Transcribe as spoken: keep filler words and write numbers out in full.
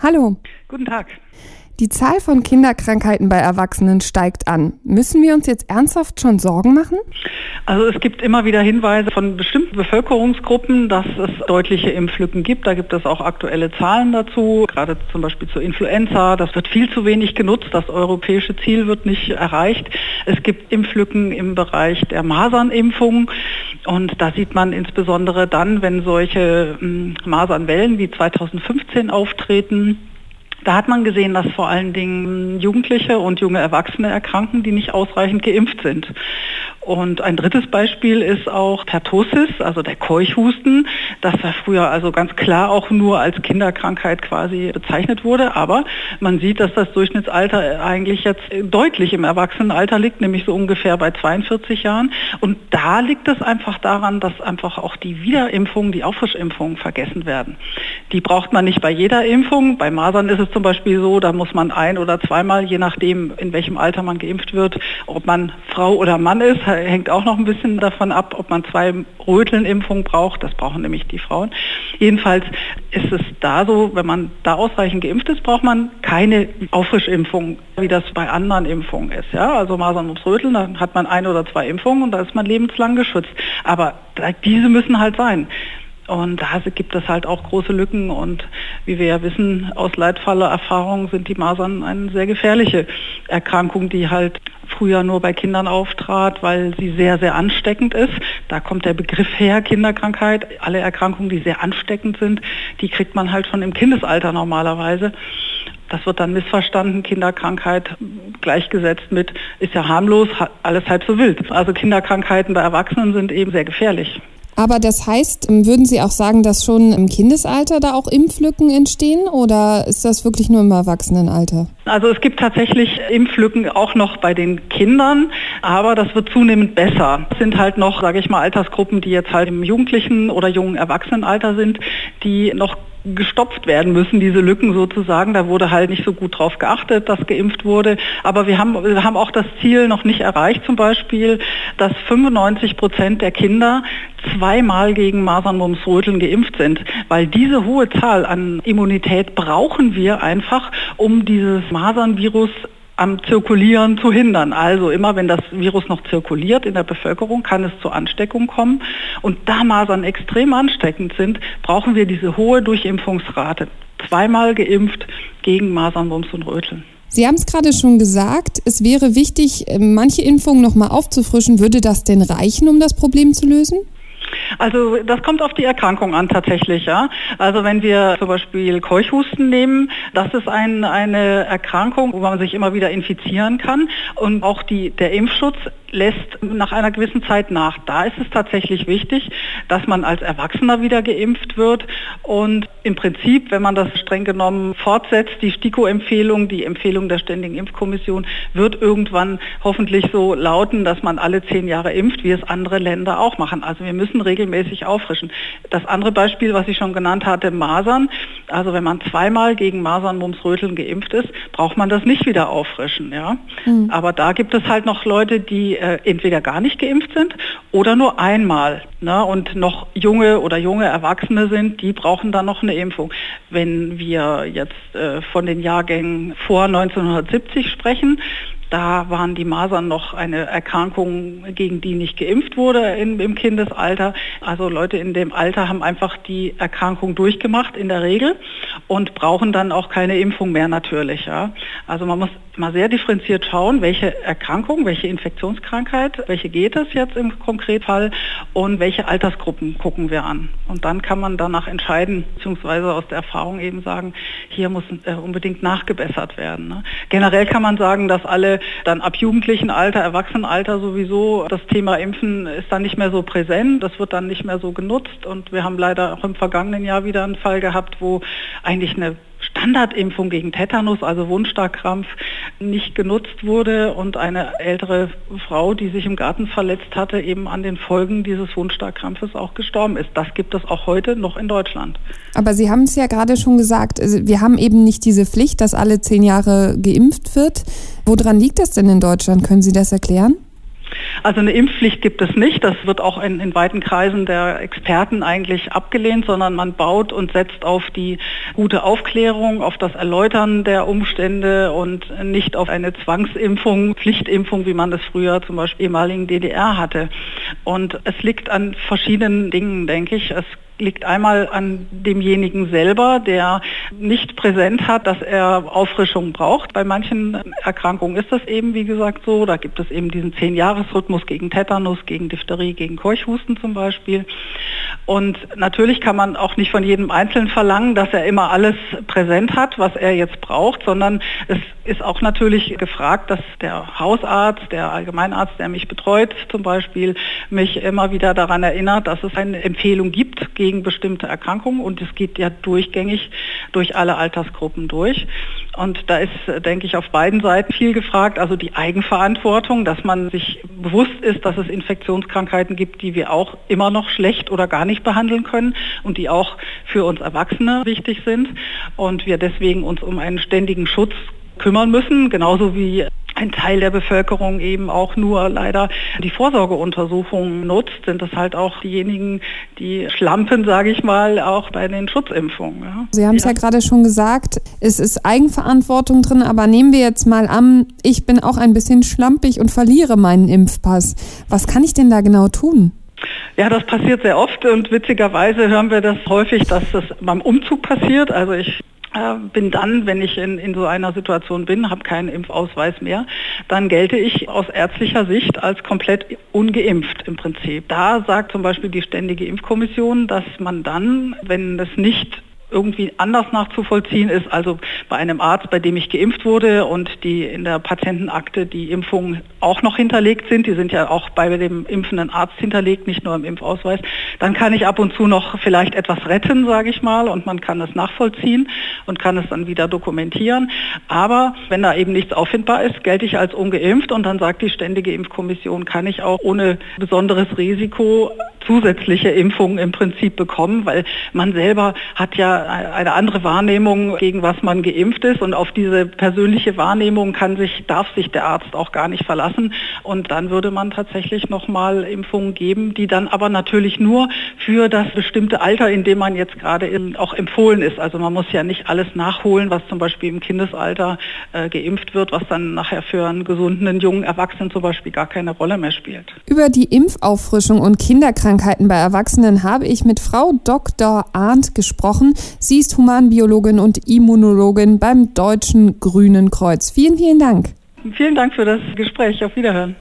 Hallo. Guten Tag. Die Zahl von Kinderkrankheiten bei Erwachsenen steigt an. Müssen wir uns jetzt ernsthaft schon Sorgen machen? Also es gibt immer wieder Hinweise von bestimmten Bevölkerungsgruppen, dass es deutliche Impflücken gibt. Da gibt es auch aktuelle Zahlen dazu, gerade zum Beispiel zur Influenza. Das wird viel zu wenig genutzt. Das europäische Ziel wird nicht erreicht. Es gibt Impflücken im Bereich der Masernimpfung. Und da sieht man insbesondere dann, wenn solche m, Masernwellen wie zweitausendfünfzehn auftreten. Da hat man gesehen, dass vor allen Dingen Jugendliche und junge Erwachsene erkranken, die nicht ausreichend geimpft sind. Und ein drittes Beispiel ist auch Pertussis, also der Keuchhusten, das ja früher also ganz klar auch nur als Kinderkrankheit quasi bezeichnet wurde. Aber man sieht, dass das Durchschnittsalter eigentlich jetzt deutlich im Erwachsenenalter liegt, nämlich so ungefähr bei zweiundvierzig Jahren. Und da liegt es einfach daran, dass einfach auch die Wiederimpfungen, die Auffrischimpfungen vergessen werden. Die braucht man nicht bei jeder Impfung. Bei Masern ist es zum Beispiel so, da muss man ein- oder zweimal, je nachdem, in welchem Alter man geimpft wird, ob man Frau oder Mann ist, hängt auch noch ein bisschen davon ab, ob man zwei Rötelnimpfungen braucht. Das brauchen nämlich die Frauen. Jedenfalls ist es da so, wenn man da ausreichend geimpft ist, braucht man keine Auffrischimpfung, wie das bei anderen Impfungen ist. Ja? Also Masern, Mumps, Röteln, dann hat man ein oder zwei Impfungen und da ist man lebenslang geschützt. Aber diese müssen halt sein. Und da gibt es halt auch große Lücken und wie wir ja wissen, aus Leitfallerfahrung sind die Masern eine sehr gefährliche Erkrankung, die halt früher nur bei Kindern auftrat, weil sie sehr, sehr ansteckend ist. Da kommt der Begriff her, Kinderkrankheit. Alle Erkrankungen, die sehr ansteckend sind, die kriegt man halt schon im Kindesalter normalerweise. Das wird dann missverstanden, Kinderkrankheit gleichgesetzt mit, ist ja harmlos, alles halb so wild. Also Kinderkrankheiten bei Erwachsenen sind eben sehr gefährlich. Aber das heißt, würden Sie auch sagen, dass schon im Kindesalter da auch Impflücken entstehen oder ist das wirklich nur im Erwachsenenalter? Also es gibt tatsächlich Impflücken auch noch bei den Kindern, aber das wird zunehmend besser. Es sind halt noch, sage ich mal, Altersgruppen, die jetzt halt im jugendlichen oder jungen Erwachsenenalter sind, die noch gestopft werden müssen, diese Lücken sozusagen. Da wurde halt nicht so gut drauf geachtet, dass geimpft wurde. Aber wir haben, wir haben auch das Ziel noch nicht erreicht, zum Beispiel, dass fünfundneunzig Prozent der Kinder zweimal gegen Masern, Mumps, Röteln geimpft sind. Weil diese hohe Zahl an Immunität brauchen wir einfach, um dieses Masernvirus am Zirkulieren zu hindern. Also immer, wenn das Virus noch zirkuliert in der Bevölkerung, kann es zur Ansteckung kommen. Und da Masern extrem ansteckend sind, brauchen wir diese hohe Durchimpfungsrate. Zweimal geimpft gegen Masern, Mumps und Röteln. Sie haben es gerade schon gesagt, es wäre wichtig, manche Impfungen nochmal aufzufrischen. Würde das denn reichen, um das Problem zu lösen? Also das kommt auf die Erkrankung an tatsächlich, ja. Also wenn wir zum Beispiel Keuchhusten nehmen, das ist ein, eine Erkrankung, wo man sich immer wieder infizieren kann und auch die, der Impfschutz lässt nach einer gewissen Zeit nach. Da ist es tatsächlich wichtig, dass man als Erwachsener wieder geimpft wird und im Prinzip, wenn man das streng genommen fortsetzt, die STIKO-Empfehlung, die Empfehlung der Ständigen Impfkommission, wird irgendwann hoffentlich so lauten, dass man alle zehn Jahre impft, wie es andere Länder auch machen. Also wir müssen regelmäßig auffrischen. Das andere Beispiel, was ich schon genannt hatte, Masern. Also wenn man zweimal gegen Masern, Mumps, Röteln geimpft ist, braucht man das nicht wieder auffrischen. Ja? Mhm. Aber da gibt es halt noch Leute, die äh, entweder gar nicht geimpft sind oder nur einmal. Ne? Und noch junge oder junge Erwachsene sind, die brauchen dann noch eine Impfung. Wenn wir jetzt äh, von den Jahrgängen vor neunzehnhundertsiebzig sprechen, da waren die Masern noch eine Erkrankung, gegen die nicht geimpft wurde in, im Kindesalter. Also Leute in dem Alter haben einfach die Erkrankung durchgemacht in der Regel und brauchen dann auch keine Impfung mehr natürlich. Ja. Also man muss mal sehr differenziert schauen, welche Erkrankung, welche Infektionskrankheit, welche geht es jetzt im Konkretfall und welche Altersgruppen gucken wir an. Und dann kann man danach entscheiden, beziehungsweise aus der Erfahrung eben sagen, hier muss äh, unbedingt nachgebessert werden. Ne. Generell kann man sagen, dass alle dann ab jugendlichen Alter, Erwachsenenalter sowieso, das Thema Impfen ist dann nicht mehr so präsent, das wird dann nicht mehr so genutzt und wir haben leider auch im vergangenen Jahr wieder einen Fall gehabt, wo eigentlich eine Standardimpfung gegen Tetanus, also Wundstarkrampf, nicht genutzt wurde und eine ältere Frau, die sich im Garten verletzt hatte, eben an den Folgen dieses Wundstarkrampfes auch gestorben ist. Das gibt es auch heute noch in Deutschland. Aber Sie haben es ja gerade schon gesagt, wir haben eben nicht diese Pflicht, dass alle zehn Jahre geimpft wird. Woran liegt das denn in Deutschland? Können Sie das erklären? Also eine Impfpflicht gibt es nicht. Das wird auch in, in weiten Kreisen der Experten eigentlich abgelehnt, sondern man baut und setzt auf die gute Aufklärung, auf das Erläutern der Umstände und nicht auf eine Zwangsimpfung, Pflichtimpfung, wie man das früher zum Beispiel ehemaligen D D R hatte. Und es liegt an verschiedenen Dingen, denke ich. Es liegt einmal an demjenigen selber, der nicht präsent hat, dass er Auffrischung braucht. Bei manchen Erkrankungen ist das eben, wie gesagt, so. Da gibt es eben diesen zehn-Jahres-Rhythmus gegen Tetanus, gegen Diphtherie, gegen Keuchhusten zum Beispiel. Und natürlich kann man auch nicht von jedem Einzelnen verlangen, dass er immer alles präsent hat, was er jetzt braucht, sondern es ist auch natürlich gefragt, dass der Hausarzt, der Allgemeinarzt, der mich betreut zum Beispiel, mich immer wieder daran erinnert, dass es eine Empfehlung gibt gegen bestimmte Erkrankungen und es geht ja durchgängig durch alle Altersgruppen durch. Und da ist, denke ich, auf beiden Seiten viel gefragt, also die Eigenverantwortung, dass man sich bewusst ist, dass es Infektionskrankheiten gibt, die wir auch immer noch schlecht oder gar nicht behandeln können und die auch für uns Erwachsene wichtig sind und wir deswegen uns um einen ständigen Schutz kümmern müssen, genauso wie ein Teil der Bevölkerung eben auch nur leider die Vorsorgeuntersuchungen nutzt, sind das halt auch diejenigen, die schlampen, sage ich mal, auch bei den Schutzimpfungen. Ja. Sie haben es ja. ja gerade schon gesagt, es ist Eigenverantwortung drin, aber nehmen wir jetzt mal an, ich bin auch ein bisschen schlampig und verliere meinen Impfpass. Was kann ich denn da genau tun? Ja, das passiert sehr oft und witzigerweise hören wir das häufig, dass das beim Umzug passiert. Also ich bin dann, wenn ich in, in so einer Situation bin, habe keinen Impfausweis mehr, dann gelte ich aus ärztlicher Sicht als komplett ungeimpft im Prinzip. Da sagt zum Beispiel die Ständige Impfkommission, dass man dann, wenn das nicht irgendwie anders nachzuvollziehen ist, also bei einem Arzt, bei dem ich geimpft wurde und die in der Patientenakte die Impfungen auch noch hinterlegt sind, die sind ja auch bei dem impfenden Arzt hinterlegt, nicht nur im Impfausweis, dann kann ich ab und zu noch vielleicht etwas retten, sage ich mal, und man kann das nachvollziehen und kann es dann wieder dokumentieren. Aber wenn da eben nichts auffindbar ist, gelte ich als ungeimpft und dann sagt die Ständige Impfkommission, kann ich auch ohne besonderes Risiko zusätzliche Impfungen im Prinzip bekommen, weil man selber hat ja eine andere Wahrnehmung, gegen was man geimpft ist und auf diese persönliche Wahrnehmung kann sich, darf sich der Arzt auch gar nicht verlassen und dann würde man tatsächlich nochmal Impfungen geben, die dann aber natürlich nur für das bestimmte Alter, in dem man jetzt gerade auch empfohlen ist. Also man muss ja nicht alles nachholen, was zum Beispiel im Kindesalter äh, geimpft wird, was dann nachher für einen gesunden jungen Erwachsenen zum Beispiel gar keine Rolle mehr spielt. Über die Impfauffrischung und Kinderkrankheiten bei Erwachsenen habe ich mit Frau Doktor Arndt gesprochen. Sie ist Humanbiologin und Immunologin beim Deutschen Grünen Kreuz. Vielen, vielen Dank. Vielen Dank für das Gespräch. Auf Wiederhören.